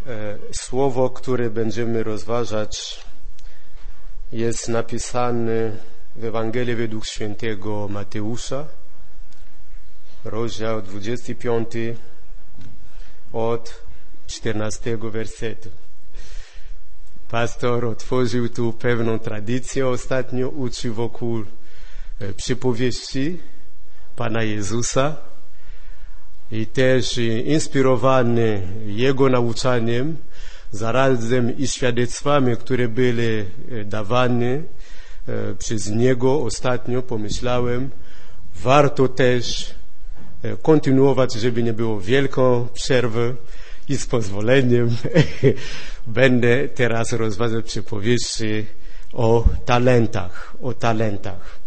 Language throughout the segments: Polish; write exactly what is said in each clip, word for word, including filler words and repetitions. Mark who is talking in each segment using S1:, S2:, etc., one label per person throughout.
S1: Słowo, które będziemy rozważać, jest napisane w Ewangelii według świętego Mateusza, rozdział dwudziesty piąty od czternastego wersetu. Pastor otworzył tu pewną tradycję, ostatnio uczył wokół przypowieści Pana Jezusa i też inspirowany Jego nauczaniem, zarazem i świadectwami, które były dawane przez Niego ostatnio, pomyślałem, warto też kontynuować, żeby nie było wielką przerwę i z pozwoleniem będę teraz rozważał przypowieści o talentach, o talentach.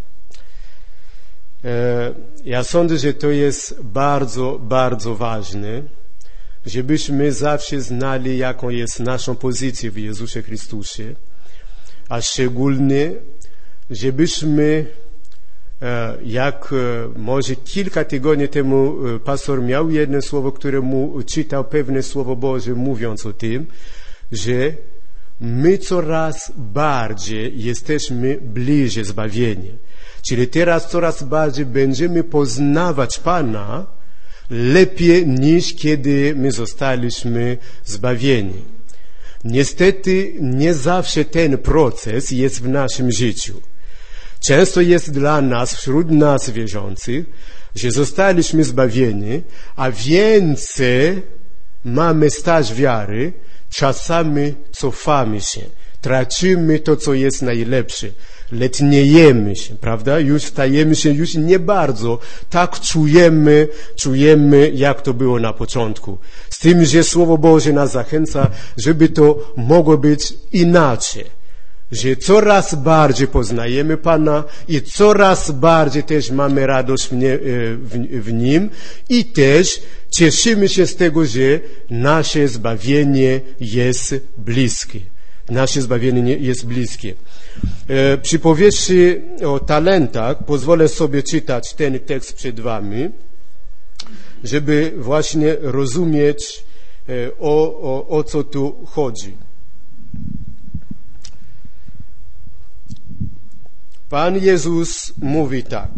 S1: Ja sądzę, że to jest bardzo, bardzo ważne, żebyśmy zawsze znali, jaką jest naszą pozycję w Jezusie Chrystusie, a szczególnie, żebyśmy, jak może kilka tygodni temu pastor miał jedno słowo, które mu czytał pewne słowo Boże, mówiąc o tym, że my coraz bardziej jesteśmy bliżej zbawienia. Czyli teraz coraz bardziej będziemy poznawać Pana lepiej niż kiedy my zostaliśmy zbawieni. Niestety nie zawsze ten proces jest w naszym życiu. Często jest dla nas, wśród nas wierzących, że zostaliśmy zbawieni, a więcej mamy staż wiary, czasami cofamy się, tracimy to, co jest najlepsze. Letniejemy się, prawda? Już stajemy się, już nie bardzo tak czujemy, czujemy, jak to było na początku. Z tym, że Słowo Boże nas zachęca, żeby to mogło być inaczej. Że coraz bardziej poznajemy Pana i coraz bardziej też mamy radość w, nie, w, w Nim i też cieszymy się z tego, że nasze zbawienie jest bliskie. Nasze zbawienie jest bliskie. E, przy powieści o talentach pozwolę sobie czytać ten tekst przed wami, żeby właśnie rozumieć e, o, o, o co tu chodzi. Pan Jezus mówi tak.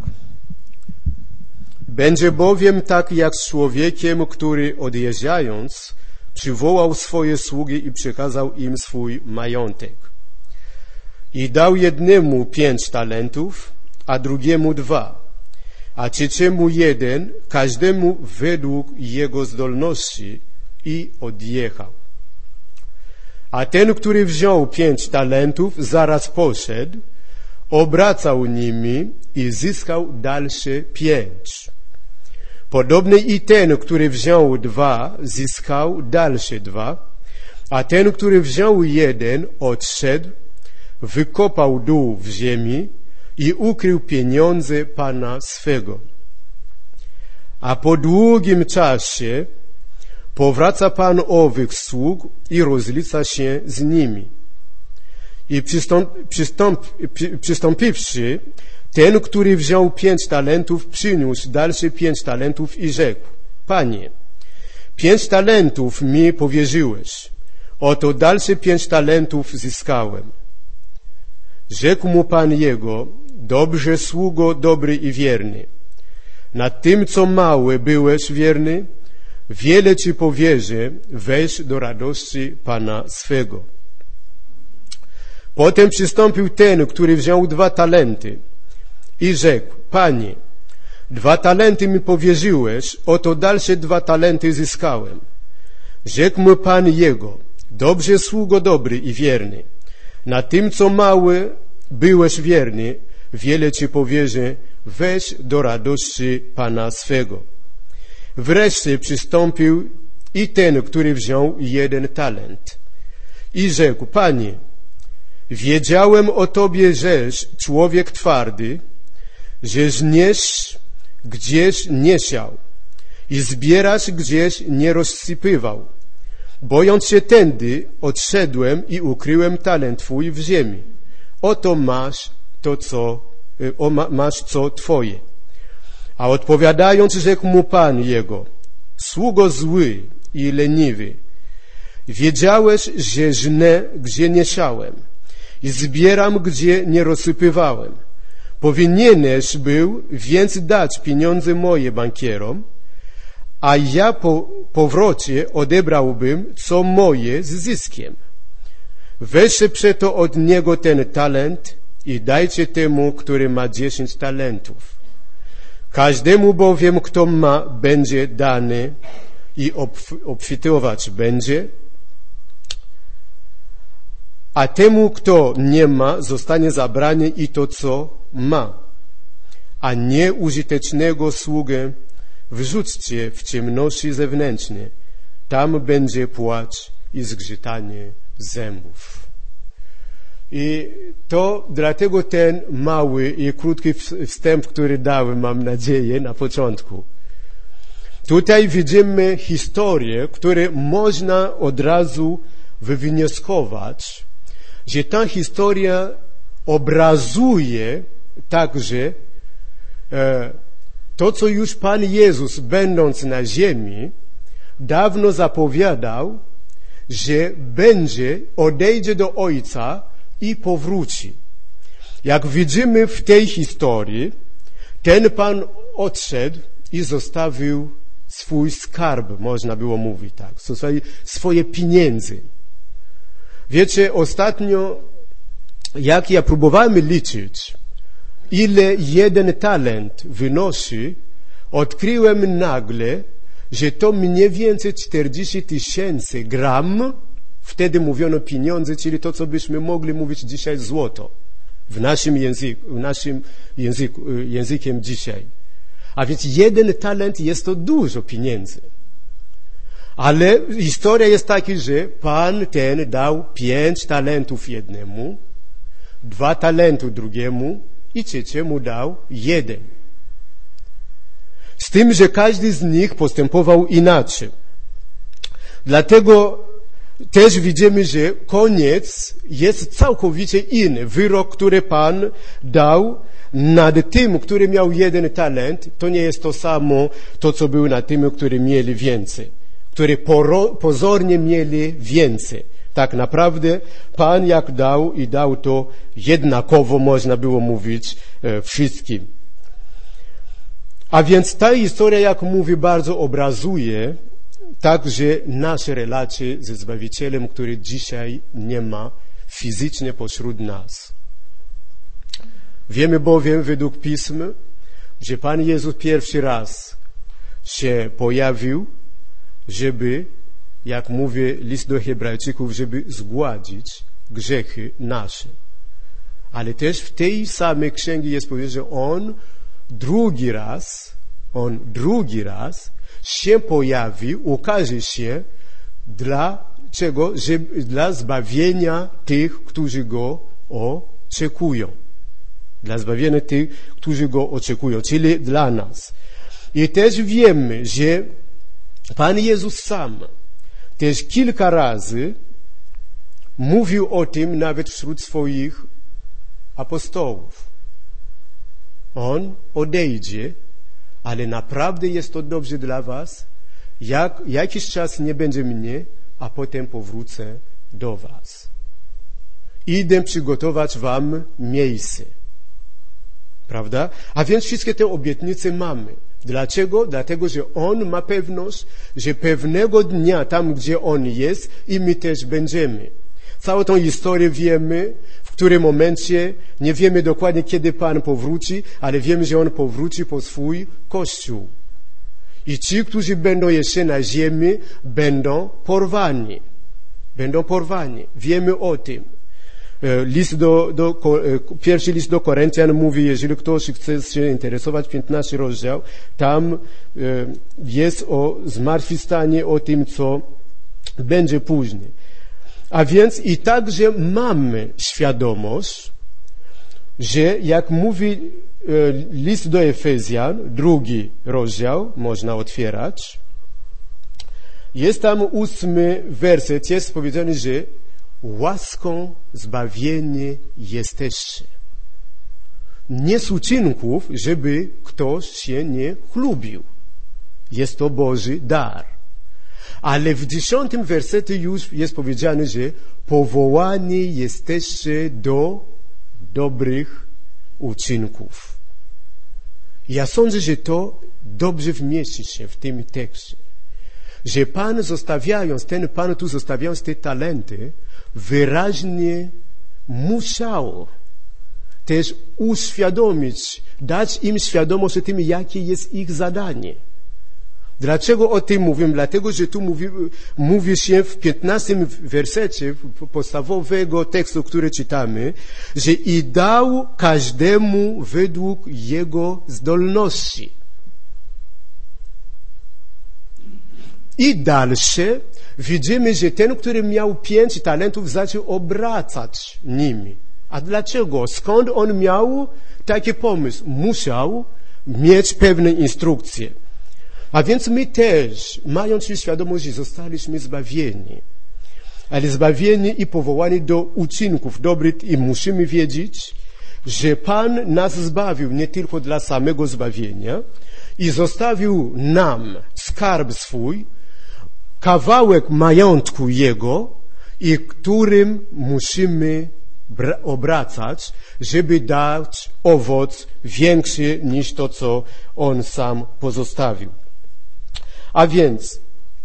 S1: Będzie bowiem tak jak z człowiekiem, który odjeżdżając przywołał swoje sługi i przekazał im swój majątek. I dał jednemu pięć talentów, a drugiemu dwa, a trzeciemu jeden, każdemu według jego zdolności i odjechał. A ten, który wziął pięć talentów, zaraz poszedł, obracał nimi i zyskał dalsze pięć. Podobnie i ten, który wziął dwa, zyskał dalsze dwa, a ten, który wziął jeden, odszedł, wykopał dół w ziemi i ukrył pieniądze Pana swego. A po długim czasie powraca Pan owych sług i rozlicza się z nimi. I przystąp, przystąp, przystąpiwszy, ten, który wziął pięć talentów, przyniósł dalsze pięć talentów i rzekł: Panie, pięć talentów mi powierzyłeś, oto dalsze pięć talentów zyskałem. Rzekł mu Pan jego: Dobrze, sługo dobry i wierny. Nad tym, co małe byłeś wierny, wiele ci powierzę, weź do radości Pana swego. Potem przystąpił ten, który wziął dwa talenty i rzekł: Panie, dwa talenty mi powierzyłeś, oto dalsze dwa talenty zyskałem. Rzekł mu Pan jego: Dobrze, sługo dobry i wierny. Na tym, co małe byłeś wierny, wiele ci powierzę, weź do radości Pana swego. Wreszcie przystąpił i ten, który wziął jeden talent i rzekł: Panie, wiedziałem o Tobie, żeś człowiek twardy, że żniesz gdzieś nie siał i zbierasz gdzieś nie rozsypywał. Bojąc się tędy, odszedłem i ukryłem talent Twój w ziemi. Oto masz to, co, o, masz co Twoje. A odpowiadając, rzekł mu Pan jego: Sługo zły i leniwy, Wiedziałeś, że żnę, gdzie nie siałem i zbieram, gdzie nie rozsypywałem. Powinieneś był więc dać pieniądze moje bankierom, a ja po powrocie odebrałbym co moje z zyskiem. Weźcie przeto od niego ten talent i dajcie temu, który ma dziesięć talentów. Każdemu bowiem, kto ma, będzie dany i obfitować będzie, a temu, kto nie ma, zostanie zabrane i to, co ma. A nieużytecznego sługę wrzućcie w ciemności zewnętrzne. Tam będzie płacz i zgrzytanie zębów. I to dlatego ten mały i krótki wstęp, który dałem, mam nadzieję, na początku. Tutaj widzimy historię, którą można od razu wywnioskować, że ta historia obrazuje także e, to, co już Pan Jezus, będąc na ziemi, dawno zapowiadał, że będzie, odejdzie do Ojca i powróci. Jak widzimy w tej historii, ten Pan odszedł i zostawił swój skarb, można było mówić tak, swoje pieniędzy. Wiecie, ostatnio, jak ja próbowałem liczyć, ile jeden talent wynosi, odkryłem nagle, że to mniej więcej czterdzieści tysięcy gram, wtedy mówiono pieniądze, czyli to, co byśmy mogli mówić dzisiaj złoto, w naszym języku, w naszym języku, językiem dzisiaj. A więc jeden talent jest to dużo pieniędzy. Ale historia jest taka, że Pan ten dał pięć talentów jednemu, dwa talenty drugiemu i trzeciemu dał jeden. Z tym, że każdy z nich postępował inaczej. Dlatego też widzimy, że koniec jest całkowicie inny. Wyrok, który Pan dał nad tym, który miał jeden talent, to nie jest to samo, to co było nad tym, którzy mieli więcej. Którzy pozornie mieli więcej. Tak naprawdę Pan jak dał i dał to jednakowo, można było mówić e, wszystkim. A więc ta historia, jak mówi, bardzo obrazuje także nasze relacje ze Zbawicielem, który dzisiaj nie ma fizycznie pośród nas. Wiemy bowiem według Pism, że Pan Jezus pierwszy raz się pojawił, żeby, jak mówi list do Hebrajczyków, żeby zgładzić grzechy nasze. Ale też w tej samej księdze jest powiedziane, że On drugi raz, On drugi raz się pojawi, ukaże się dla czego? Żeby, dla zbawienia tych, którzy Go oczekują. Dla zbawienia tych, którzy Go oczekują, czyli dla nas. I też wiemy, że Pan Jezus sam też kilka razy mówił o tym nawet wśród swoich apostołów. On odejdzie, ale naprawdę jest to dobrze dla was, jak jakiś czas nie będzie mnie, a potem powrócę do was. Idę przygotować wam miejsce. Prawda? A więc wszystkie te obietnice mamy. Dlaczego? Dlatego, że On ma pewność, że pewnego dnia tam, gdzie On jest, i my też będziemy. Całą tą historię wiemy, w którym momencie, nie wiemy dokładnie, kiedy Pan powróci, ale wiemy, że On powróci po swój Kościół. I ci, którzy będą jeszcze na ziemi, będą porwani. Będą porwani. Wiemy o tym. List do, do, pierwszy list do Koryntian mówi, jeżeli ktoś chce się interesować, piętnasty rozdział, tam jest o zmartwychwstanie, o tym, co będzie później. A więc i także mamy świadomość, że jak mówi list do Efezjan, drugi rozdział, można otwierać, jest tam ósmy werset, jest powiedziane, że łaską zbawieni jesteście. Nie z uczynków, żeby ktoś się nie chlubił. Jest to Boży dar. Ale w dziesiątym wersecie już jest powiedziane, że powołani jesteście do dobrych uczynków. Ja sądzę, że to dobrze wmieści się w tym tekście. Że Pan zostawiając, ten Pan tu zostawiając te talenty, wyraźnie musiał też uświadomić, dać im świadomość o tym, jakie jest ich zadanie. Dlaczego o tym mówię? Dlatego, że tu mówi, mówi się w piętnastym wersecie podstawowego tekstu, który czytamy, że i dał każdemu według jego zdolności. I dalsze widzimy, że ten, który miał pięć talentów, zaczął obracać nimi. A dlaczego? Skąd on miał taki pomysł? Musiał mieć pewne instrukcje. A więc my też, mając już świadomość, że zostaliśmy zbawieni, ale zbawieni i powołani do uczynków dobrych i musimy wiedzieć, że Pan nas zbawił nie tylko dla samego zbawienia i zostawił nam skarb swój, kawałek majątku Jego, i którym musimy obracać, żeby dać owoc większy niż to, co On sam pozostawił. A więc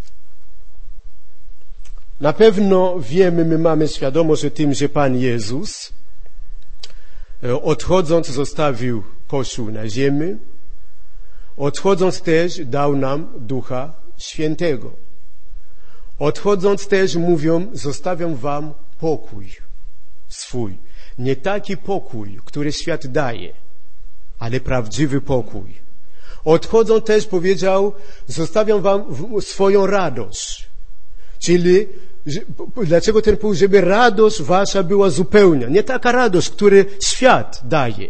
S1: na pewno wiemy, my mamy świadomość o tym, że Pan Jezus odchodząc zostawił Kościół na ziemi, odchodząc też dał nam Ducha Świętego. Odchodząc też mówią, zostawiam wam pokój swój. Nie taki pokój, który świat daje, ale prawdziwy pokój. Odchodząc też powiedział, zostawiam wam swoją radość. Czyli, dlaczego ten pokój? Żeby radość wasza była zupełna. Nie taka radość, którą świat daje.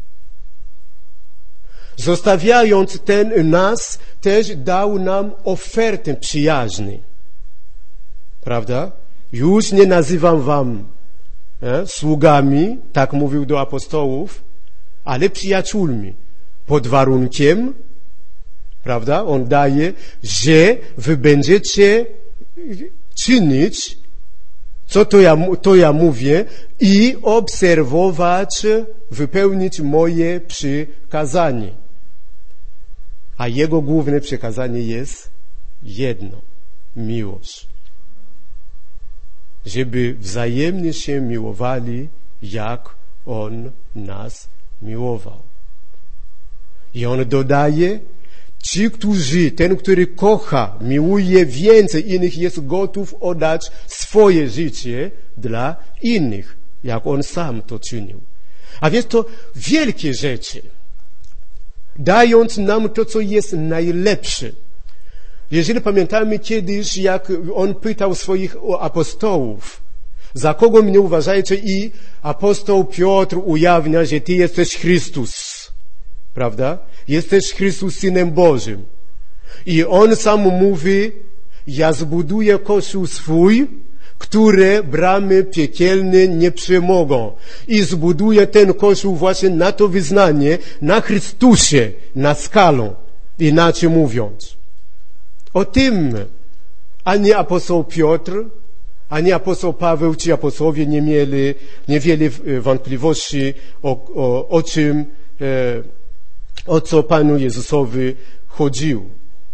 S1: Zostawiając ten nas, też dał nam ofertę przyjaźni. Prawda? Już nie nazywam wam e, sługami, tak mówił do apostołów, ale przyjaciółmi. Pod warunkiem, prawda, on daje, że wy będziecie czynić, co to ja, to ja mówię, i obserwować, wypełnić moje przykazanie. A jego główne przykazanie jest jedno. Miłość. Żeby wzajemnie się miłowali, jak On nas miłował. I On dodaje, ci, którzy, ten, który kocha, miłuje więcej innych, jest gotów oddać swoje życie dla innych, jak On sam to czynił. A więc to wielkie rzeczy, dając nam to, co jest najlepsze. Jeżeli pamiętamy kiedyś, jak On pytał swoich apostołów, za kogo mnie uważajcie, i apostoł Piotr ujawnia, że Ty jesteś Chrystus. Prawda? Jesteś Chrystus Synem Bożym. I On sam mówi, ja zbuduję Kościół swój, które bramy piekielne nie przemogą. I zbuduję ten Kościół właśnie na to wyznanie, na Chrystusie, na skalę. Inaczej mówiąc. O tym ani apostoł Piotr, ani apostoł Paweł, ci apostołowie nie mieli niewiele wątpliwości o, o, o czym, e, o co Panu Jezusowi chodziło.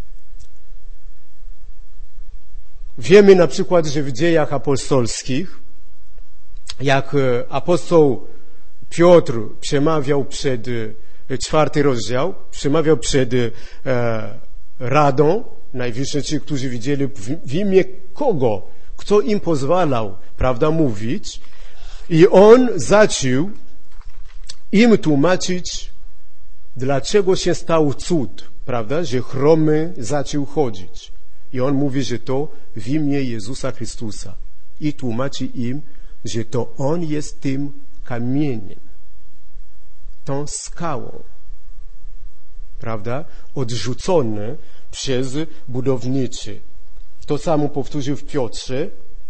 S1: Wiemy na przykład, że w dziejach apostolskich, jak apostoł Piotr przemawiał przed, czwarty rozdział, przemawiał przed e, Radą, najwyższych ci, którzy widzieli w, w imię kogo, kto im pozwalał, prawda, mówić. I on zaczął im tłumaczyć, dlaczego się stał cud, prawda, że chromy zaczął chodzić. I on mówi, że to w imię Jezusa Chrystusa. I tłumaczy im, że to On jest tym kamieniem, tą skałą, prawda, odrzucone przez budowniczy. To samo powtórzył w Piotrze.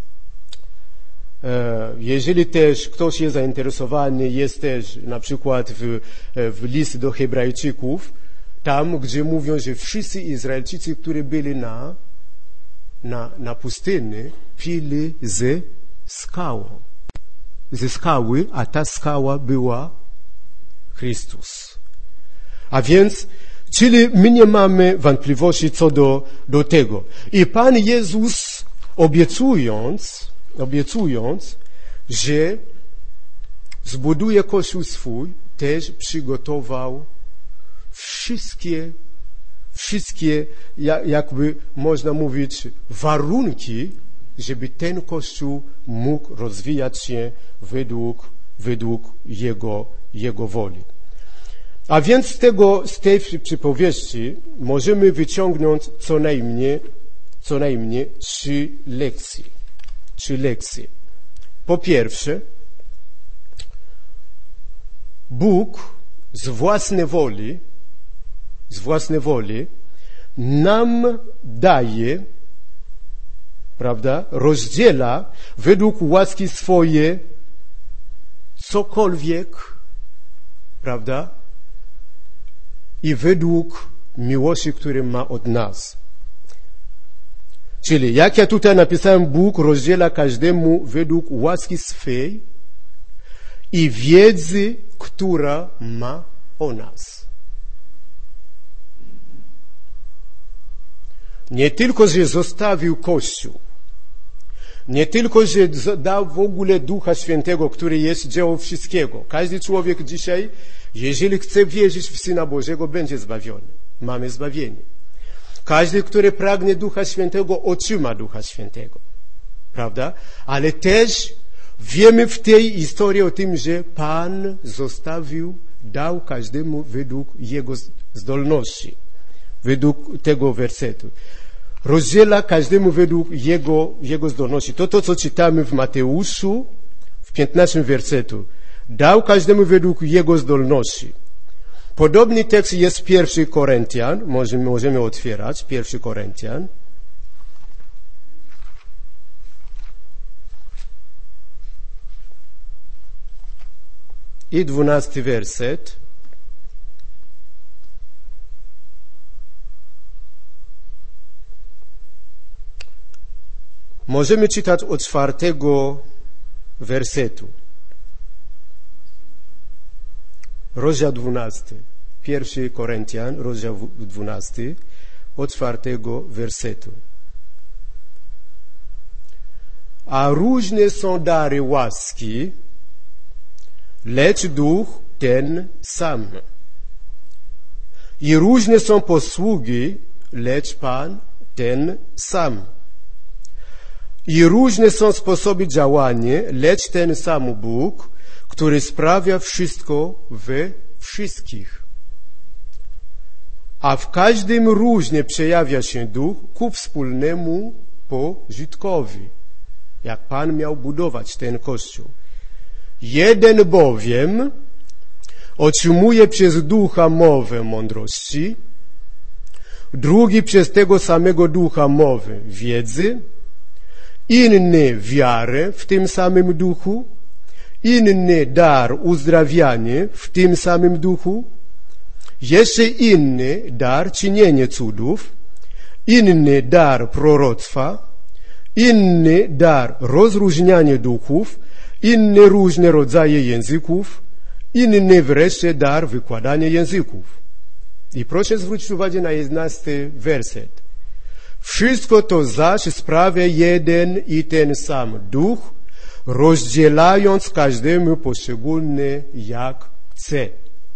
S1: Jeżeli też ktoś jest zainteresowany, jest też na przykład w, w list do Hebrajczyków, tam, gdzie mówią, że wszyscy Izraelczycy, którzy byli na na, na pustyni pili ze skałą. Ze skały, a ta skała była Chrystus. A więc, czyli my nie mamy wątpliwości co do, do tego. I Pan Jezus obiecując, obiecując, że zbuduje Kościół swój, też przygotował wszystkie, wszystkie, jakby można mówić, warunki, żeby ten Kościół mógł rozwijać się według, według Jego, Jego woli. A więc z tego, z tej przypowieści możemy wyciągnąć co najmniej, co najmniej trzy lekcje. Trzy lekcje. Po pierwsze, Bóg z własnej woli, z własnej woli nam daje, prawda, rozdziela według łaski swoje cokolwiek, prawda, i według miłości, które ma od nas. Czyli, jak ja tutaj napisałem, Bóg rozdziela każdemu według łaski swej i wiedzy, która ma o nas. Nie tylko, że zostawił Kościół, nie tylko, że dał w ogóle Ducha Świętego, który jest dzieło wszystkiego. Każdy człowiek dzisiaj, jeżeli chce wierzyć w Syna Bożego, będzie zbawiony. Mamy zbawienie. Każdy, który pragnie Ducha Świętego, otrzyma Ducha Świętego. Prawda? Ale też wiemy w tej historii o tym, że Pan zostawił, dał każdemu według Jego zdolności. Według tego wersetu. Rozdziela każdemu według Jego, Jego zdolności. To to, co czytamy w Mateuszu, w piętnastym wersetu. Dał każdemu według Jego zdolności. Podobny tekst jest w pierwszym Koryntian. Możemy, możemy otwierać pierwszy Koryntian. I dwunasty werset. Możemy czytać od czwartego wersetu. Rozdział dwunasty. Pierwszy Koryntian, rozdział dwunasty, od czwartego wersetu. A różne są dary łaski, lecz Duch ten sam. I różne są posługi, lecz Pan ten sam. I różne są sposoby działania, lecz ten sam Bóg, który sprawia wszystko we wszystkich. A w każdym różnie przejawia się Duch ku wspólnemu pożytkowi. Jak Pan miał budować ten Kościół. Jeden bowiem otrzymuje przez Ducha mowę mądrości, drugi przez tego samego Ducha mowę wiedzy, inny wiarę w tym samym Duchu, inny dar uzdrawiania w tym samym Duchu, jeszcze inny dar czynienia cudów, inny dar proroctwa, inny dar rozróżniania duchów, inne różne rodzaje języków, inny wreszcie dar wykładania języków. I proszę zwrócić uwagę na jedenasty werset. Wszystko to zaś sprawia jeden i ten sam Duch, rozdzielając każdemu poszczególnie jak chce.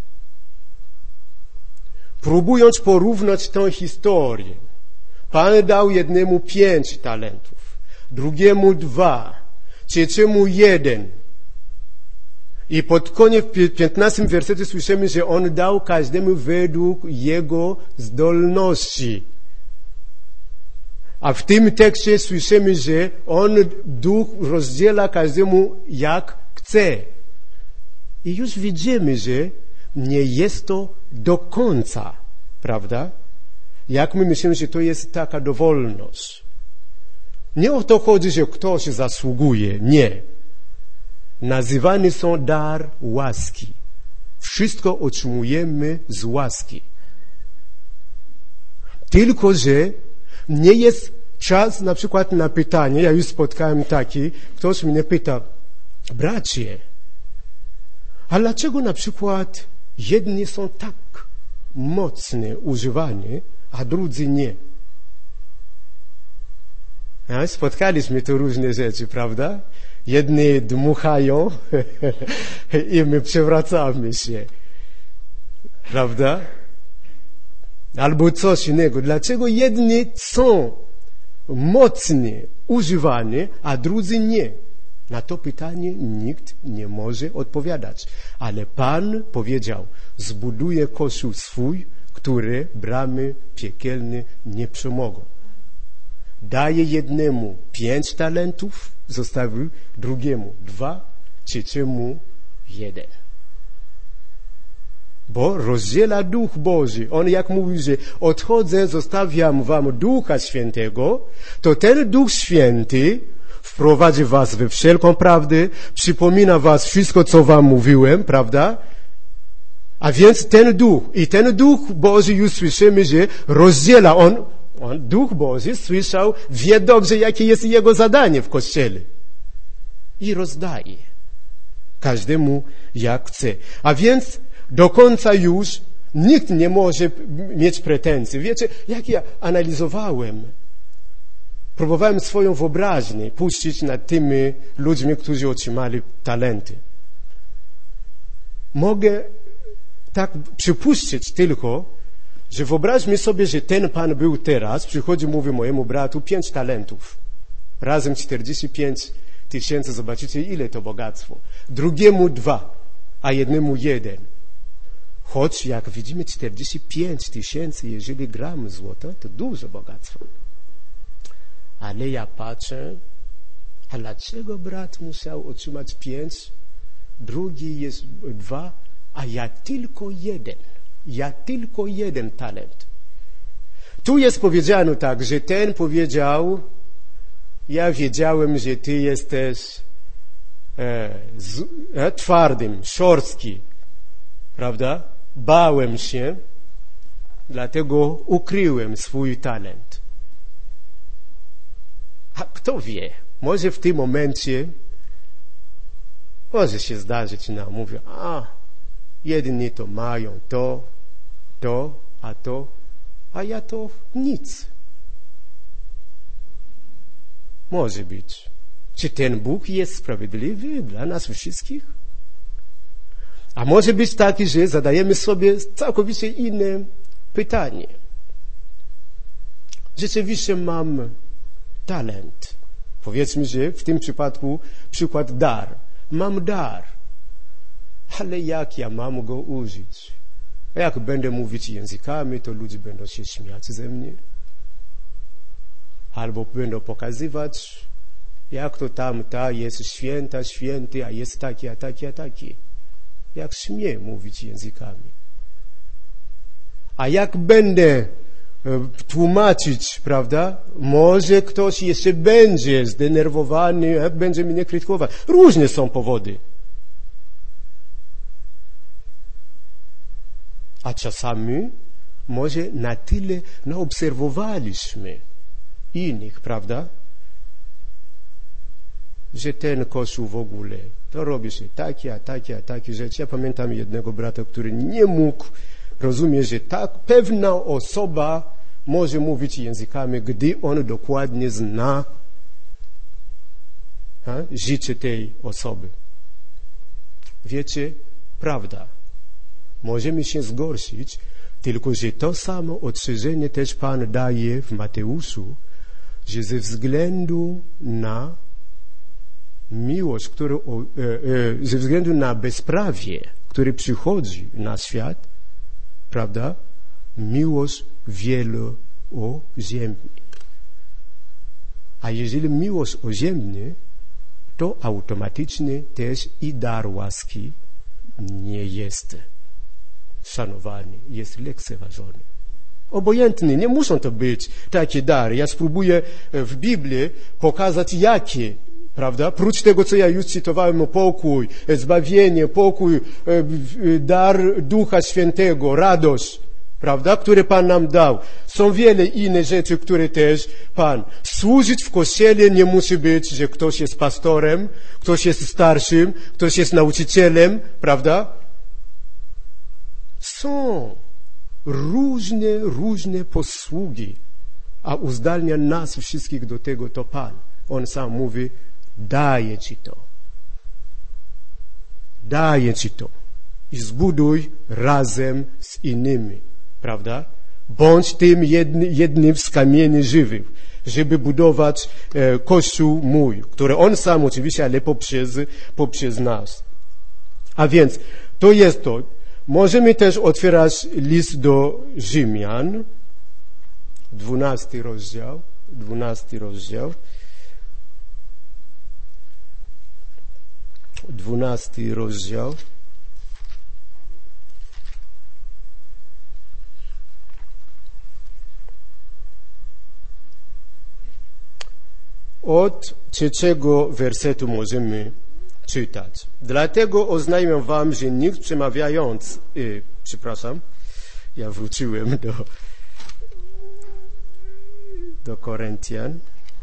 S1: Próbując porównać tę historię, Pan dał jednemu pięć talentów, drugiemu dwa, trzeciemu jeden. I pod koniec piętnastym wersetu słyszymy, że On dał każdemu według Jego zdolności. A w tym tekście słyszymy, że On, Duch, rozdziela każdemu jak chce. I już widzimy, że nie jest to do końca, prawda? Jak my myślimy, że to jest taka dowolność. Nie o to chodzi, że ktoś zasługuje. Nie. Nazywani są dar łaski. Wszystko otrzymujemy z łaski. Tylko, że nie jest czas na przykład na pytanie, ja już spotkałem taki, ktoś mnie pyta, bracie, a dlaczego na przykład jedni są tak mocno używani, a drudzy nie? A spotkaliśmy tu różne rzeczy, prawda? Jedni dmuchają i my przewracamy się, prawda? Albo coś innego. Dlaczego jedni są mocno używani, a drudzy nie? Na to pytanie nikt nie może odpowiadać. Ale Pan powiedział, zbuduję kościół swój, który bramy piekielne nie przemogą. Daje jednemu pięć talentów, zostawił drugiemu dwa, trzeciemu jeden. Bo rozdziela Duch Boży. On jak mówi, że odchodzę, zostawiam wam Ducha Świętego, to ten Duch Święty wprowadzi was we wszelką prawdę, przypomina was wszystko, co wam mówiłem, prawda? A więc ten Duch, i ten Duch Boży już słyszymy, że rozdziela. On, on Duch Boży słyszał, wie dobrze, jakie jest jego zadanie w Kościele. I rozdaje każdemu jak chce. A więc do końca już nikt nie może mieć pretensji. Wiecie, jak ja analizowałem, próbowałem swoją wyobraźnię puścić nad tymi ludźmi, którzy otrzymali talenty. Mogę tak przypuścić tylko, że wyobraźmy sobie, że ten pan był teraz, przychodzi, mówi mojemu bratu, pięć talentów. Razem czterdzieści pięć tysięcy, zobaczycie, ile to bogactwo. Drugiemu dwa, a jednemu jeden. Choć jak widzimy czterdzieści pięć tysięcy, jeżeli gramy złota, to dużo bogactwa. Ale ja patrzę, a dlaczego brat musiał otrzymać pięć, drugi jest dwa, a ja tylko jeden. Ja tylko jeden talent. Tu jest powiedziane tak, że ten powiedział, ja wiedziałem, że ty jesteś e, z, e, twardym, szorstki, prawda? Bałem się, dlatego ukryłem swój talent. A kto wie, może w tym momencie może się zdarzyć, no, mówię, a jedni to mają to, to, a to, a ja to nic. Może być. Czy ten Bóg jest sprawiedliwy dla nas wszystkich? A może być taki, że zadajemy sobie całkowicie inne pytanie. Rzeczywiście mam talent. Powiedzmy, że w tym przypadku przykład dar. Mam dar. Ale jak ja mam go użyć? Jak będę mówić językami, to ludzie będą się śmiać ze mnie. Albo będą pokazywać, jak to tam ta jest święta, święty, a jest taki, a taki, a taki. Jak śmie mówić językami. A jak będę tłumaczyć, prawda? Może ktoś jeszcze będzie zdenerwowany, będzie mnie krytykować. Różne są powody. A czasami może na tyle naobserwowaliśmy innych, prawda? Że ten Kościół w ogóle to robi się takie, a takie, a takie rzeczy. Ja pamiętam jednego brata, który nie mógł rozumieć, że tak pewna osoba może mówić językami, gdy on dokładnie zna a, życie tej osoby. Wiecie, prawda. Możemy się zgorszyć, tylko że to samo ostrzeżenie też Pan daje w Mateuszu, że ze względu na miłość, którą, e, e, ze względu na bezprawie, które przychodzi na świat, prawda, miłość wielu oziębni. A jeżeli miłość oziębnie, to automatycznie też i dar łaski nie jest szanowany, jest lekceważony. Obojętny, nie muszą to być takie dary. Ja spróbuję w Biblii pokazać jakie, prawda? Prócz tego, co ja już cytowałem o pokój, zbawienie, pokój, dar Ducha Świętego, radość. prawda, które Pan nam dał. Są wiele innych rzeczy, które też Pan. Służyć w Kościele nie musi być, że ktoś jest pastorem, ktoś jest starszym, ktoś jest nauczycielem, prawda? Są różne, różne posługi, a uzdalnia nas wszystkich do tego to Pan. On sam mówi, daję Ci to. Daję Ci to. I zbuduj razem z innymi. Prawda? Bądź tym jedny, jednym z kamieni żywych, żeby budować e, Kościół mój, który On sam oczywiście, ale poprzez, poprzez nas. A więc to jest to. Możemy też otwierać list do Rzymian, dwunasty rozdział, dwunasty rozdział, dwunasty rozdział. Od trzeciego wersetu możemy czytać. Dlatego oznajmiam wam, że nikt przemawiając, yy, przepraszam, ja wróciłem do, do Koryntian.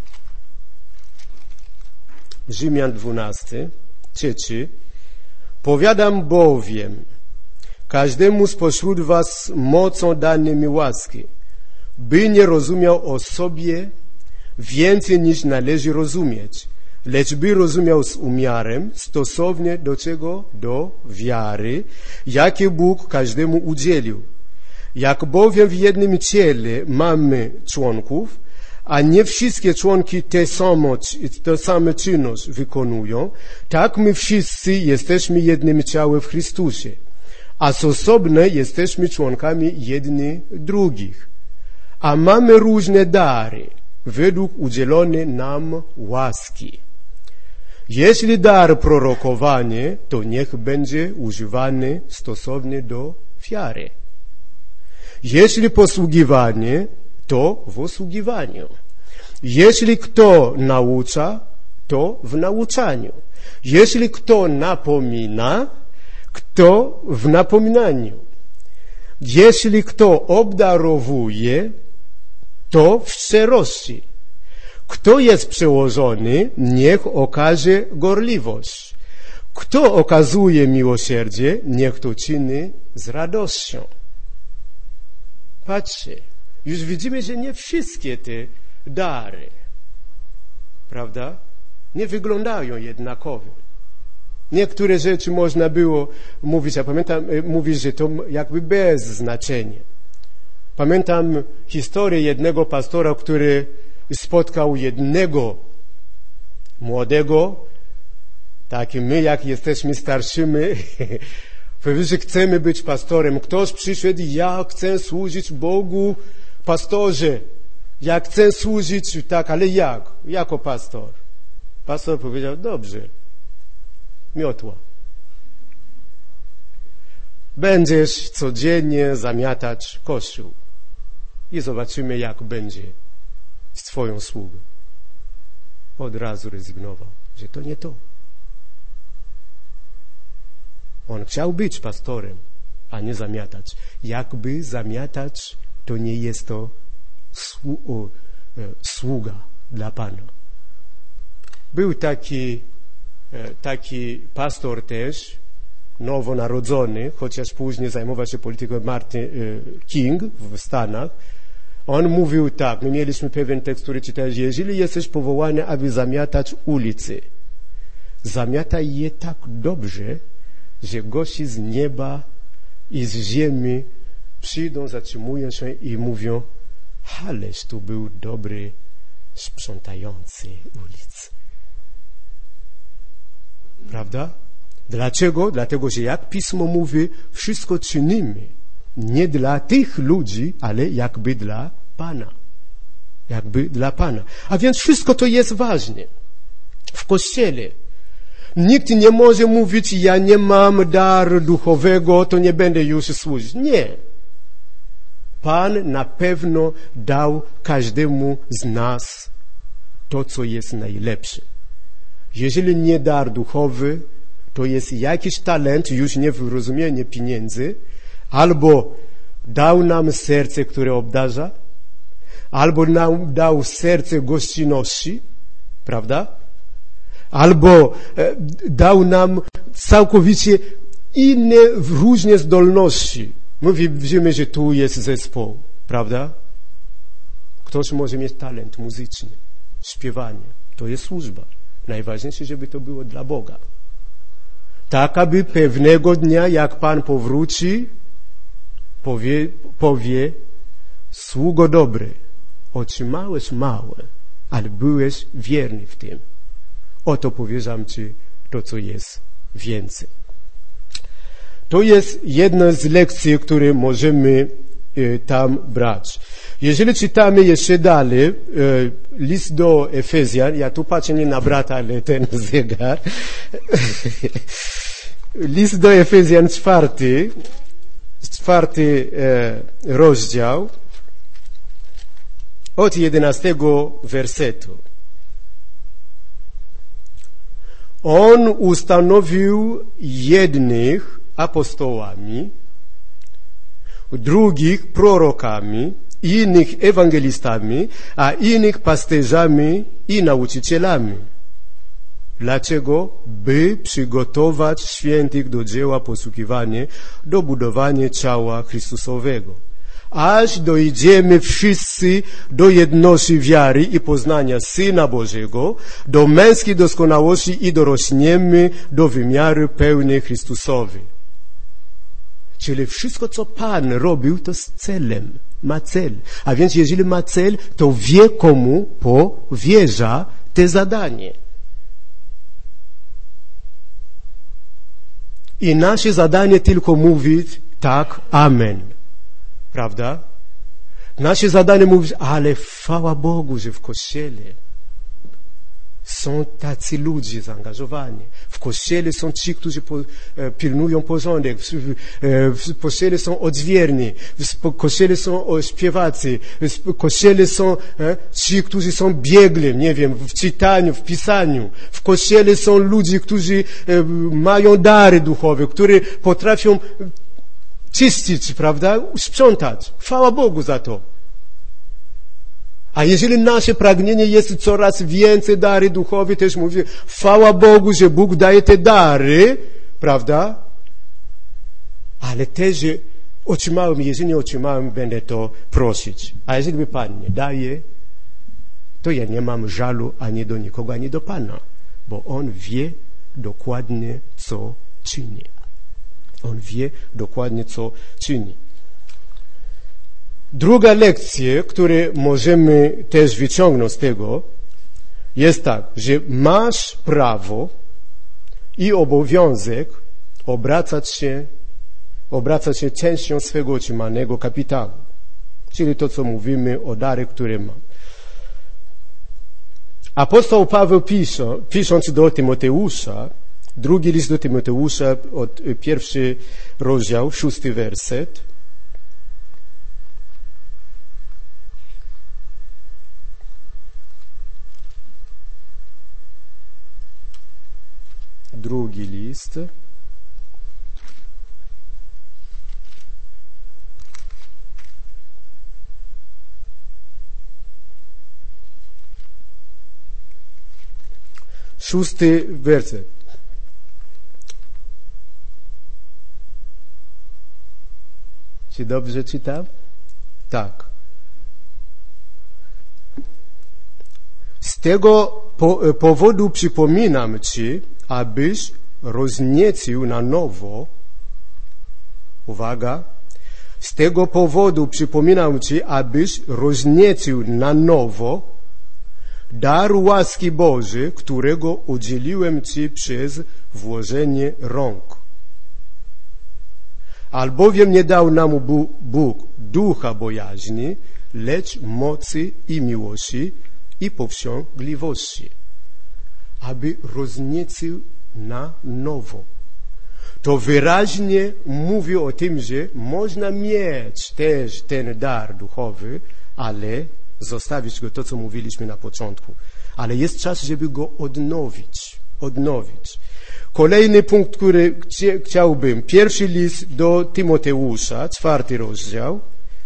S1: Rzymian dwunasty, trzeci. Powiadam bowiem każdemu spośród was mocą danej mi łaski, by nie rozumiał o sobie więcej niż należy rozumieć, lecz by rozumiał z umiarem, stosownie do czego? Do wiary, jakie Bóg każdemu udzielił. Jak bowiem w jednym ciele mamy członków, a nie wszystkie członki te samo, tę samą czynność wykonują, tak my wszyscy jesteśmy jednym ciałem w Chrystusie, a z osobne jesteśmy członkami jedni drugich. A mamy różne dary, według udzielonej nam łaski. Jeśli dar prorokowania, to niech będzie używany stosownie do wiary. Jeśli posługiwanie, to w usługiwaniu. Jeśli kto naucza, to w nauczaniu. Jeśli kto napomina, kto w napominaniu. Jeśli kto obdarowuje, to w szczerości. Kto jest przełożony, niech okaże gorliwość. Kto okazuje miłosierdzie, niech to czyni z radością. Patrzcie, już widzimy, że nie wszystkie te dary, prawda, nie wyglądają jednakowo. Niektóre rzeczy można było mówić, ja pamiętam, mówić, że to jakby bez znaczenia. Pamiętam historię jednego pastora, który spotkał jednego młodego, taki my, jak jesteśmy starszymi, powiedział, że chcemy być pastorem. Ktoś przyszedł, ja chcę służyć Bogu, pastorze. Ja chcę służyć, tak, ale jak? Jako pastor. Pastor powiedział, dobrze, miotła. Będziesz codziennie zamiatać Kościół. I zobaczymy, jak będzie z twoją sługą. Od razu rezygnował, że to nie to. On chciał być pastorem, a nie zamiatać. Jakby zamiatać, to nie jest to sługa dla Pana. Był taki, taki pastor też, nowonarodzony, chociaż później zajmował się polityką, Martin King w Stanach. On mówił tak, my mieliśmy pewien tekst, który czytałeś, jeżeli jesteś powołany, aby zamiatać ulicy, zamiataj je tak dobrze, że gości z nieba i z ziemi przyjdą, zatrzymują się i mówią, ależ tu był dobry sprzątający ulicy. Prawda? Dlaczego? Dlatego, że jak Pismo mówi, wszystko czynimy nie dla tych ludzi, ale jakby dla Pana. Jakby dla Pana. A więc wszystko to jest ważne. W Kościele nikt nie może mówić, ja nie mam daru duchowego, to nie będę już służyć. Nie. Pan na pewno dał każdemu z nas to, co jest najlepsze. Jeżeli nie dar duchowy, to jest jakiś talent, już nie w rozumieniu pieniędzy, albo dał nam serce, które obdarza, albo nam dał serce gościnności, prawda? Albo e, dał nam całkowicie inne, różne zdolności. My widzimy, że tu jest zespół, prawda? Ktoś może mieć talent muzyczny, śpiewanie. To jest służba. Najważniejsze, żeby to było dla Boga. Tak, aby pewnego dnia, jak Pan powróci, powie, powie sługo dobry, otrzymałeś małe, ale byłeś wierny w tym. Oto powierzam Ci to, co jest więcej. To jest jedna z lekcji, które możemy e, tam brać. Jeżeli czytamy jeszcze dalej e, list do Efezjan, ja tu patrzę nie na brata, ale ten zegar. List do Efezjan czwarty, czwarty e, rozdział, od jedenastego wersetu. On ustanowił jednych apostołami, drugich prorokami, innych ewangelistami, a innych pasterzami i nauczycielami. Dlaczego? By przygotować świętych do dzieła posługiwania, do budowania ciała Chrystusowego. Aż dojdziemy wszyscy do jedności wiary i poznania Syna Bożego, do męskiej doskonałości i dorośniemy do wymiaru pełnej Chrystusowej. Czyli wszystko, co Pan robił, to z celem, ma cel. A więc jeżeli ma cel, to wie, komu powierza te zadanie. I nasze zadanie tylko mówić tak, amen. Prawda? Nasze zadanie mówić, ale chwała Bogu, że w Kościele są tacy ludzie zaangażowani. W Kościele są ci, którzy po, e, pilnują porządek. W, e, w Kościele są odźwierni. W Kościele są śpiewacy. W Kościele są e, ci, którzy są biegli, nie wiem, w czytaniu, w pisaniu. W Kościele są ludzie, którzy e, mają dary duchowe, którzy potrafią czyścić, prawda? Sprzątać. Chwała Bogu za to. A jeżeli nasze pragnienie jest coraz więcej dary duchowe, też mówię, chwała Bogu, że Bóg daje te dary, prawda? Ale też, że otrzymałem, jeżeli nie otrzymałem, będę to prosić. A jeżeli mi Pan nie daje, to ja nie mam żalu ani do nikogo, ani do Pana, bo On wie dokładnie, co czyni. On wie dokładnie, co czyni. Druga lekcja, którą możemy też wyciągnąć z tego, jest tak, że masz prawo i obowiązek obracać się, obracać się częścią swego otrzymanego kapitału. Czyli to, co mówimy o darach, które mam. Apostoł Paweł pisze, pisząc do Tymoteusza, drugi list do Tymoteusza, od pierwszy rozdział, szósty werset. Drugi list. Szósty werset. Czy dobrze czytam? Tak. Z tego po, powodu przypominam Ci, abyś rozniecił na nowo, uwaga, z tego powodu przypominam Ci, abyś rozniecił na nowo dar łaski Bożej, którego udzieliłem Ci przez włożenie rąk. Albowiem nie dał nam Bóg ducha bojaźni, lecz mocy i miłości i powściągliwości, aby rozniecił na nowo. To wyraźnie mówi o tym, że można mieć też ten dar duchowy, ale zostawić go, to co mówiliśmy na początku. Ale jest czas, żeby go odnowić. Odnowić. Kolejny punkt, który chciałbym. Pierwszy list do Tymoteusza, czwarty rozdział.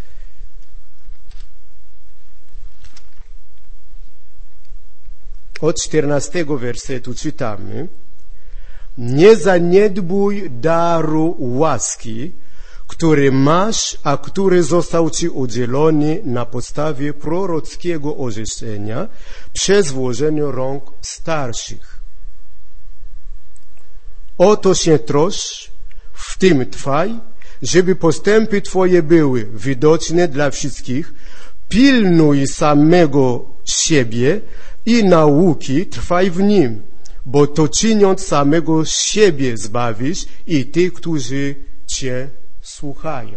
S1: Od czternastego wersetu czytamy: nie zaniedbuj daru łaski, który masz, a który został ci udzielony na podstawie prorockiego orzeczenia przez włożenie rąk starszych. O to się troszcz, w tym trwaj, żeby postępy twoje były widoczne dla wszystkich. Pilnuj samego siebie i nauki trwaj w nim, bo to czyniąc samego siebie zbawisz i tych, którzy cię słuchają.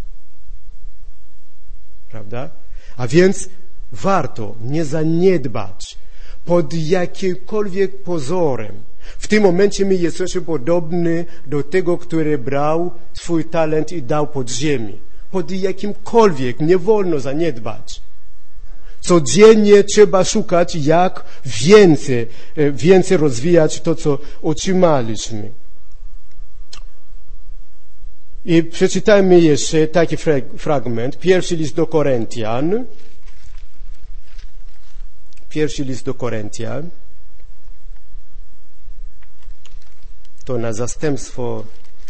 S1: Prawda? A więc warto nie zaniedbać pod jakimkolwiek pozorem. W tym momencie my jesteśmy podobni do tego, który brał swój talent i dał pod ziemię. Pod jakimkolwiek nie wolno zaniedbać. Codziennie trzeba szukać, jak więcej, więcej rozwijać to, co otrzymaliśmy. I przeczytajmy jeszcze taki fragment. Pierwszy list do Koryntian. Pierwszy list do Koryntian. To na zastępstwo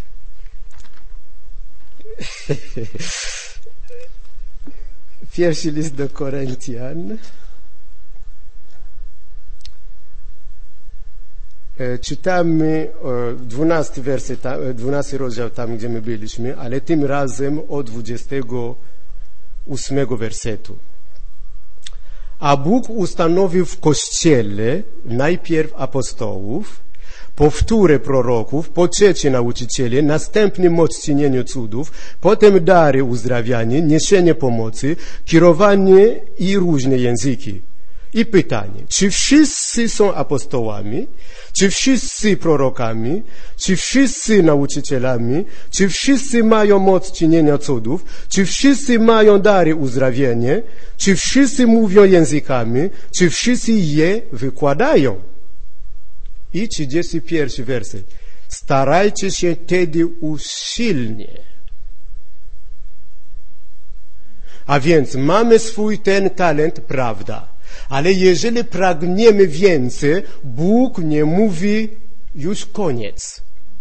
S1: Pierwszy list do Koryntian. Czytamy dwunasty werset, dwunasty rozdział tam, gdzie my byliśmy, ale tym razem od dwudziestego ósmego wersetu. A Bóg ustanowił w Kościele najpierw apostołów, po wtóre proroków, po trzecie nauczycieli, następnie moc czynienia cudów, potem dary uzdrawiania, niesienie pomocy, kierowanie i różne języki. I pytanie, czy wszyscy są apostołami, czy wszyscy prorokami, czy wszyscy nauczycielami, czy wszyscy mają moc czynienia cudów, czy wszyscy mają dary uzdrawienia, czy wszyscy mówią językami, czy wszyscy je wykładają? I trzydziesty pierwszy werset. Starajcie się wtedy usilnie. A więc mamy swój ten talent, prawda. Ale jeżeli pragniemy więcej, Bóg nie mówi już koniec.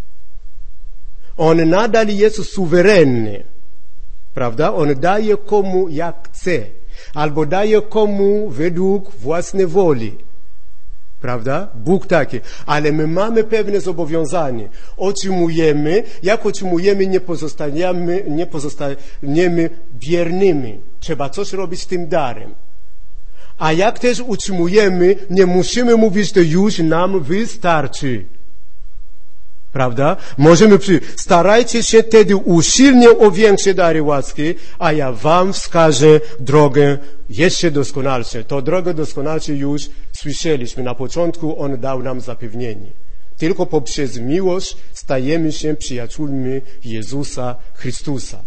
S1: On nadal jest suwerenny. Prawda? On daje komu jak chce. Albo daje komu według własnej woli. Prawda? Bóg taki. Ale my mamy pewne zobowiązanie. Otrzymujemy, jak otrzymujemy, nie pozostaniemy, nie pozostaniemy biernymi. Trzeba coś robić z tym darem. A jak też utrzymujemy, nie musimy mówić, że już nam wystarczy. Prawda? Możemy przyjść. Starajcie się wtedy usilnie o większe dary łaski, a ja wam wskażę drogę jeszcze doskonalszą. To drogę doskonalszą już słyszeliśmy. Na początku On dał nam zapewnienie. Tylko poprzez miłość stajemy się przyjaciółmi Jezusa Chrystusa.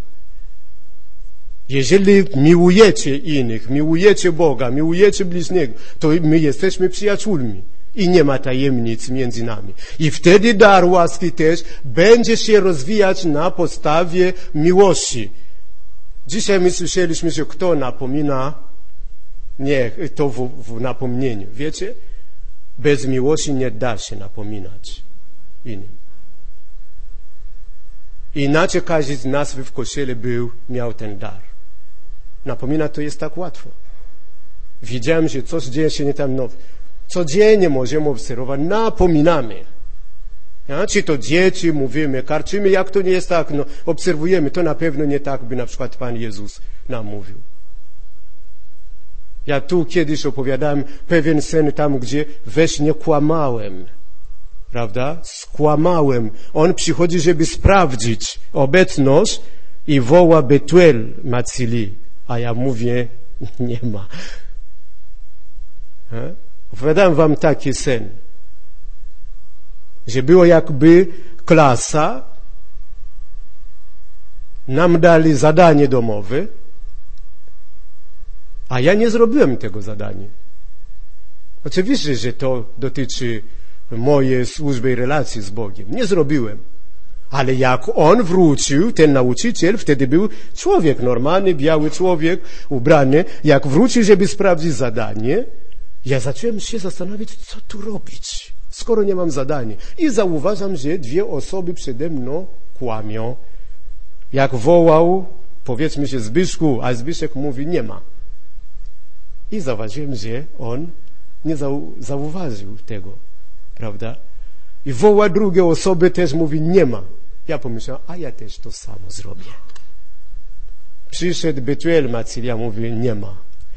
S1: Jeżeli miłujecie innych, miłujecie Boga, miłujecie bliźniego, to my jesteśmy przyjaciółmi. I nie ma tajemnic między nami. I wtedy dar łaski też będzie się rozwijać na podstawie miłości. Dzisiaj my słyszeliśmy, że kto napomina, nie, to w, w napomnieniu. Wiecie? Bez miłości nie da się napominać innym. Inaczej każdy z nas w Kościele był, miał ten dar. Napominać to jest tak łatwo. Widziałem, że coś dzieje się nie tam nowe. Codziennie możemy obserwować, napominamy. Ja, czy to dzieci mówimy, karczymy, jak to nie jest tak, no, obserwujemy, to na pewno nie tak by na przykład Pan Jezus nam mówił. Ja tu kiedyś opowiadałem pewien sen tam, gdzie we śnie kłamałem. Prawda? Skłamałem. On przychodzi, żeby sprawdzić obecność i woła Betuel Macili. A ja mówię, nie ma. Ha? Opowiadałem wam taki sen, że było jakby klasa, nam dali zadanie domowe, a ja nie zrobiłem tego zadania. Oczywiście, że to dotyczy mojej służby i relacji z Bogiem. Nie zrobiłem. Ale jak on wrócił, ten nauczyciel, wtedy był człowiek normalny, biały człowiek, ubrany. Jak wrócił, żeby sprawdzić zadanie, ja zacząłem się zastanawiać, co tu robić, skoro nie mam zadania. I zauważam, że dwie osoby przede mną kłamią. Jak wołał, powiedzmy się Zbyszku, a Zbyszek mówi nie ma. I zauważyłem, że on nie zau zauważył tego, prawda? I woła drugie osoby, też mówi nie ma. Ja pomyślałem, a ja też to samo zrobię. Przyszedł Betuel Macylia, mówi nie ma.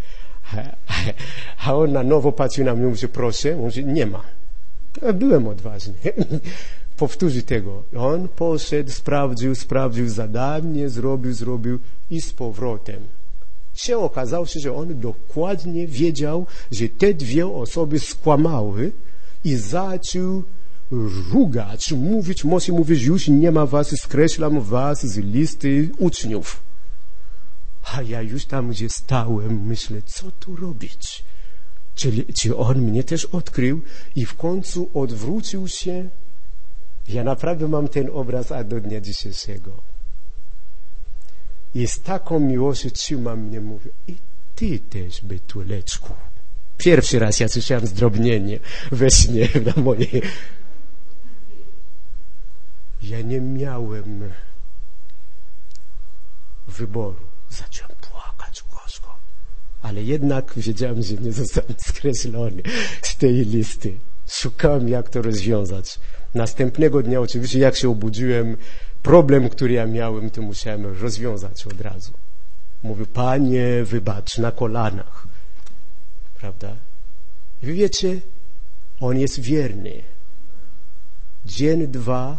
S1: A on na nowo patrzył na mnie, mówi proszę, mówi nie ma. Ja byłem odważny. Powtórzyć tego. On poszedł, sprawdził, sprawdził zadanie, zrobił, zrobił i z powrotem. Się okazało się, że on dokładnie wiedział, że te dwie osoby skłamały i zaczął rugać, mówić, może mówić, już nie ma was, skreślam was z listy uczniów. A ja już tam, gdzie stałem, myślę, co tu robić? Czyli, czy on mnie też odkrył i w końcu odwrócił się? Ja naprawdę mam ten obraz a do dnia dzisiejszego. I z taką miłością trzymam mnie, mówię, i ty też, Betueleczku. Pierwszy raz ja słyszałem zdrobnienie we śnie na mojej. Ja nie miałem wyboru. Zacząłem płakać gorzko. Ale jednak wiedziałem, że nie zostanę skreślony z tej listy. Szukałem, jak to rozwiązać. Następnego dnia, oczywiście, jak się obudziłem, problem, który ja miałem, to musiałem rozwiązać od razu. Mówię, Panie, wybacz, na kolanach. Prawda? I wy wiecie, on jest wierny. Dzień, dwa.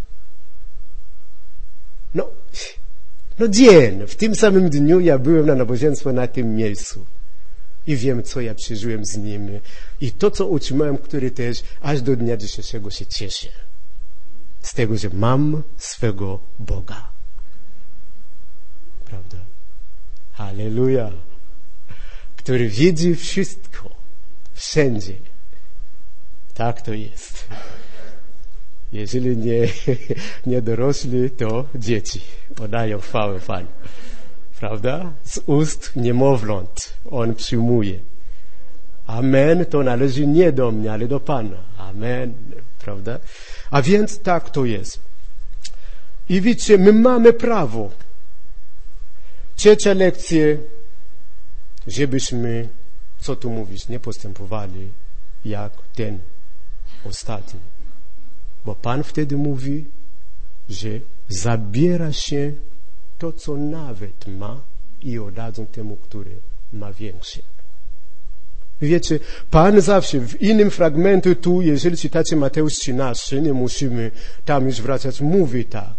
S1: No, no dzień. W tym samym dniu ja byłem na nabożeństwo na tym miejscu. I wiem, co ja przeżyłem z nim. I to, co utrzymałem, który też aż do dnia dzisiejszego się cieszę. Z tego, że mam swego Boga. Prawda? Halleluja. Który widzi wszystko. Wszędzie. Tak to jest. Jeżeli nie, nie dorośli, to dzieci oddają chwałę Panu. Prawda? Z ust niemowląt on przyjmuje. Amen, to należy nie do mnie, ale do Pana. Amen, prawda? A więc tak to jest. I widzicie, my mamy prawo. Trzecia lekcja, żebyśmy, co tu mówić, nie postępowali jak ten ostatni. Bo Pan wtedy mówi, że zabiera się to, co nawet ma i oddadzą temu, który ma większe. Wiecie, Pan zawsze, w innym fragmencie tu, jeżeli czytacie Mateusz trzynaście, nie musimy tam już wracać, mówi tak,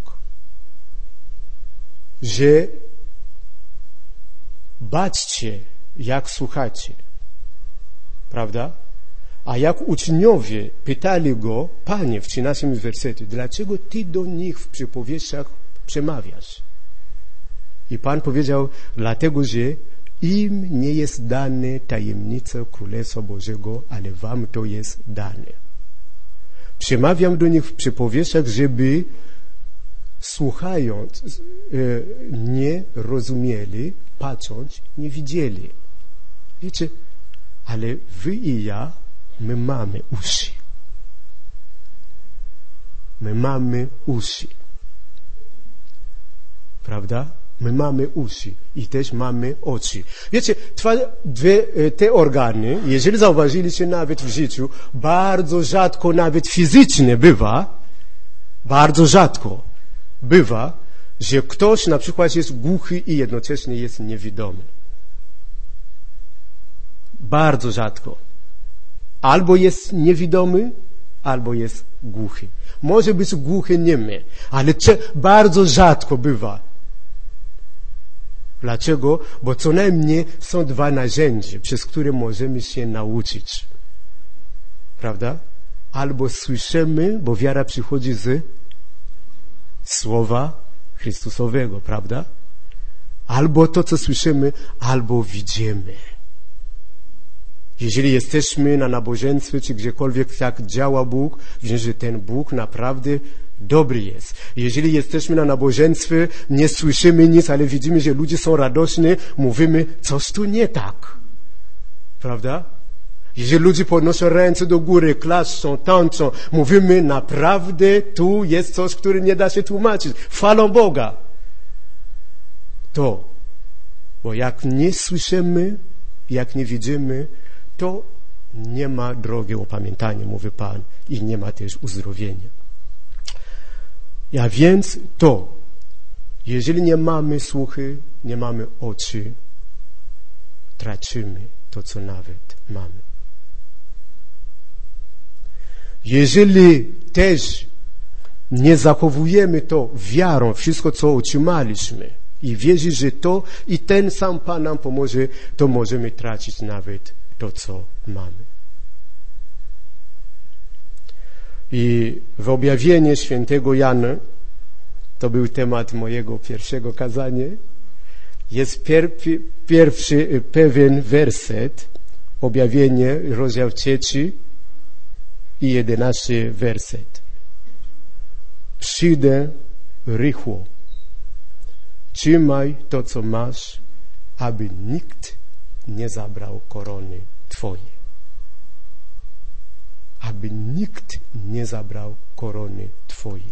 S1: że baczcie, jak słuchacie. Prawda? A jak uczniowie pytali go, Panie, w trzynastym wersecie, dlaczego Ty do nich w przypowieściach przemawiasz? I Pan powiedział, dlatego, że im nie jest dane tajemnica Królestwa Bożego, ale wam to jest dane. Przemawiam do nich w przypowieściach, żeby słuchając nie rozumieli, patrząc nie widzieli. Wiecie, ale wy i ja, my mamy uszy. My mamy uszy. Prawda? My mamy uszy i też mamy oczy. Wiecie, dwie, te organy, jeżeli zauważyliście nawet w życiu, bardzo rzadko nawet fizycznie bywa, bardzo rzadko bywa, że ktoś na przykład jest głuchy i jednocześnie jest niewidomy. Bardzo rzadko. Albo jest niewidomy, albo jest głuchy. Może być głuchy niemy, ale bardzo rzadko bywa. Dlaczego? Bo co najmniej są dwa narzędzia, przez które możemy się nauczyć. Prawda? Albo słyszymy, bo wiara przychodzi z Słowa Chrystusowego, prawda? Albo to, co słyszymy, albo widzimy. Jeżeli jesteśmy na nabożeństwie, czy gdziekolwiek tak działa Bóg, wiem, że ten Bóg naprawdę dobry jest. Jeżeli jesteśmy na nabożeństwie, nie słyszymy nic, ale widzimy, że ludzie są radośni, mówimy, coś tu nie tak. Prawda? Jeżeli ludzie podnoszą ręce do góry, klaszczą, tańczą, mówimy, naprawdę tu jest coś, które nie da się tłumaczyć. Chwalą Boga. To, bo jak nie słyszymy, jak nie widzimy, to nie ma drogi opamiętania, mówi Pan, i nie ma też uzdrowienia. A więc to, jeżeli nie mamy słuchy, nie mamy oczy, tracimy to, co nawet mamy. Jeżeli też nie zachowujemy to wiarą, wszystko, co otrzymaliśmy, i wierzyć, że to i ten sam Pan nam pomoże, to możemy tracić nawet to, co mamy. I w objawieniu świętego Jana, to był temat mojego pierwszego kazania, jest pier, pierwszy pewien werset, objawienie, rozdział trzeci i jedenasty werset. Przyjdę rychło. Trzymaj to, co masz, aby nikt nie zabrał korony Twojej. Aby nikt nie zabrał korony Twojej.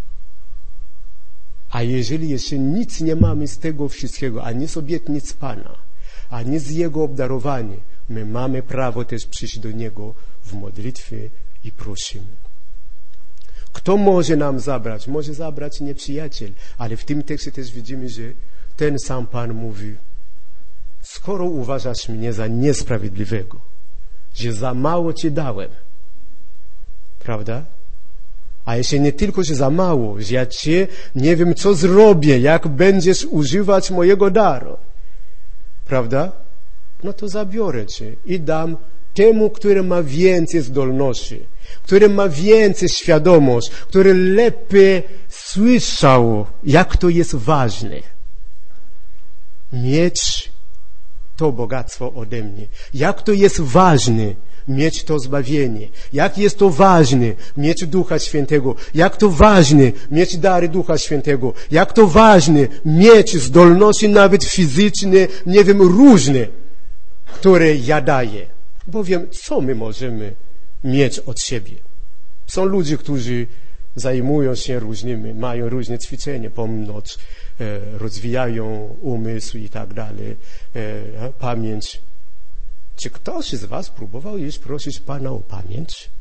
S1: A jeżeli jeszcze nic nie mamy z tego wszystkiego, ani z obietnic Pana, ani z Jego obdarowania, my mamy prawo też przyjść do Niego w modlitwie i prosimy. Kto może nam zabrać? Może zabrać nieprzyjaciel, ale w tym tekście też widzimy, że ten sam Pan mówi, skoro uważasz mnie za niesprawiedliwego, że za mało Ci dałem, prawda? A jeszcze nie tylko, że za mało, że ja Cię nie wiem, co zrobię, jak będziesz używać mojego daru, prawda? No to zabiorę Cię i dam temu, który ma więcej zdolności, który ma więcej świadomość, który lepiej słyszał, jak to jest ważne mieć to bogactwo ode mnie. Jak to jest ważne mieć to zbawienie. Jak jest to ważne mieć Ducha Świętego. Jak to ważne mieć dary Ducha Świętego. Jak to ważne mieć zdolności nawet fizyczne, nie wiem, różne, które ja daję. Bowiem co my możemy mieć od siebie? Są ludzie, którzy zajmują się różnymi, mają różne ćwiczenia, pomnoc, e, rozwijają umysł i tak dalej, e, pamięć. Czy ktoś z was próbował już prosić Pana o pamięć?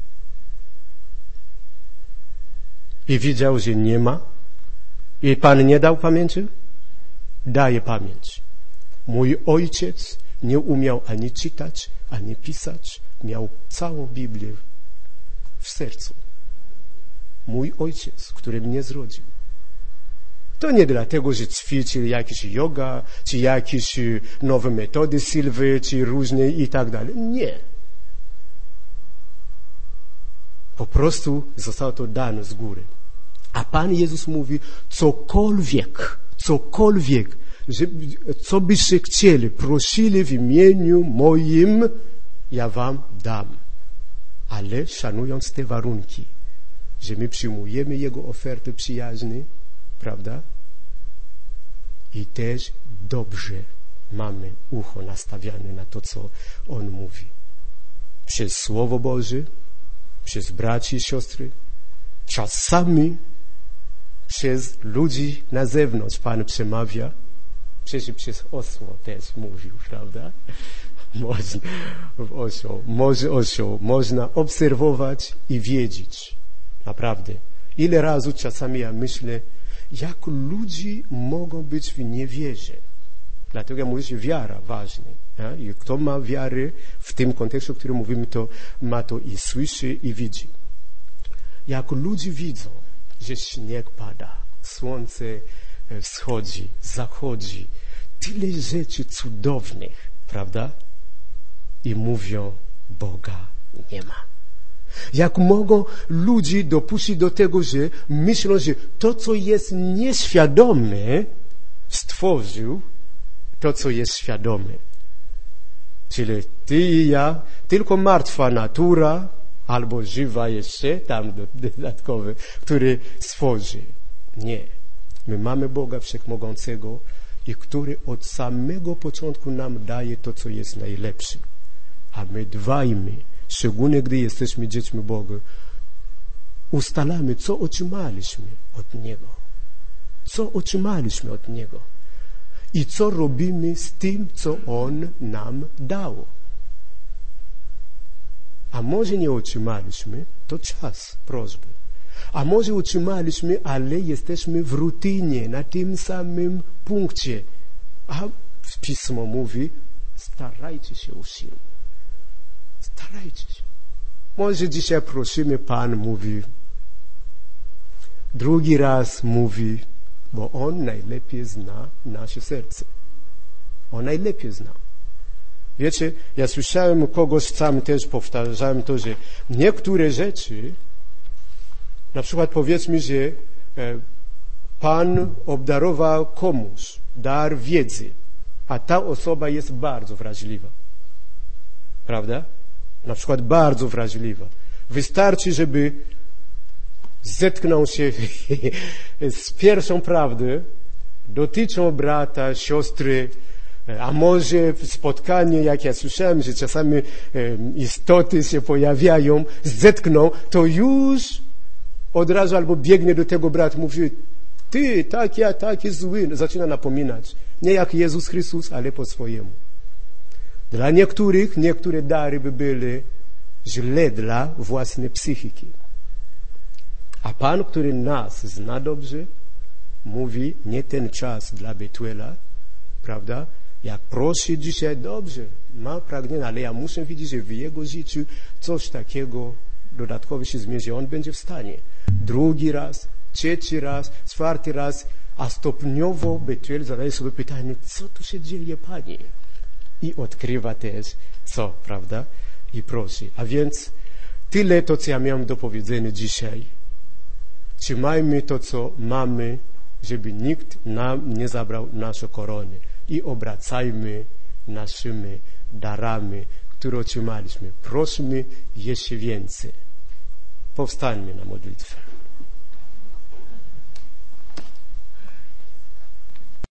S1: I widział, że nie ma? I Pan nie dał pamięci? Daje pamięć. Mój ojciec nie umiał ani czytać, ani pisać. Miał całą Biblię w sercu. Mój ojciec, który mnie zrodził. To nie dlatego, że ćwiczył jakieś yoga, czy jakieś nowe metody sylwy, czy różne i tak dalej. Nie. Po prostu zostało to dane z góry. A Pan Jezus mówi, cokolwiek, cokolwiek, że, co byście chcieli, prosili w imieniu moim, ja wam dam. Ale szanując te warunki, że my przyjmujemy Jego oferty przyjaźnie, prawda? I też dobrze mamy ucho nastawione na to, co On mówi. Przez Słowo Boże, przez braci i siostry, czasami przez ludzi na zewnątrz Pan przemawia, przecież przez osło też mówił, prawda? Można, osioł, może osioł, można obserwować i wiedzieć. Naprawdę. Ile razy czasami ja myślę, jak ludzie mogą być w niewierze. Dlatego ja mówię, że wiara ważna. Ja? I kto ma wiary w tym kontekście, o którym mówimy, to ma to i słyszy, i widzi. Jak ludzie widzą, że śnieg pada, słońce wschodzi, zachodzi, tyle rzeczy cudownych, prawda? I mówią, Boga nie ma. Jak mogą ludzie dopuścić do tego, że myślą, że to, co jest nieświadome, stworzył to, co jest świadome. Czyli ty i ja, tylko martwa natura, albo żywa jeszcze, tam dodatkowy, który stworzy. Nie. My mamy Boga Wszechmogącego i który od samego początku nam daje to, co jest najlepsze. A my dbajmy, szczególnie gdy jesteśmy dziećmi Boga, ustalamy, co otrzymaliśmy od Niego. Co otrzymaliśmy od Niego. I co robimy z tym, co On nam dał. A może nie otrzymaliśmy, to czas prośby. A może otrzymaliśmy, ale jesteśmy w rutynie, na tym samym punkcie. A Pismo mówi, starajcie się usilnie. Starajcie się. Może dzisiaj prosimy, Pan mówi, drugi raz mówi, bo On najlepiej zna nasze serce. On najlepiej zna. Wiecie, ja słyszałem kogoś, sam też powtarzałem to, że niektóre rzeczy, na przykład powiedzmy, że e, Pan obdarował komuś dar wiedzy, a ta osoba jest bardzo wrażliwa. Prawda? Na przykład bardzo wrażliwa. Wystarczy, żeby zetknął się z pierwszą prawdą, dotyczą brata, siostry, a może spotkanie, jak ja słyszałem, że czasami e, istoty się pojawiają, zetkną, to już od razu albo biegnie do tego brata, mówi, ty, taki, a taki zły, zaczyna napominać. Nie jak Jezus Chrystus, ale po swojemu. Dla niektórych, niektóre dary by były źle dla własnej psychiki. A Pan, który nas zna dobrze, mówi, nie ten czas dla Betuela, prawda? Jak prosi dzisiaj, dobrze, ma pragnienie, ale ja muszę widzieć, że w jego życiu coś takiego dodatkowo się zmieni, że on będzie w stanie. Drugi raz, trzeci raz, czwarty raz, a stopniowo Betuel zadaje sobie pytanie, co tu się dzieje, Panie? I odkrywa też, co, prawda? I prosi. A więc tyle to, co ja miałem do powiedzenia dzisiaj. Trzymajmy to, co mamy, żeby nikt nam nie zabrał naszej korony. I obracajmy naszymi darami, które otrzymaliśmy. Prośmy jeszcze więcej. Powstańmy na modlitwę.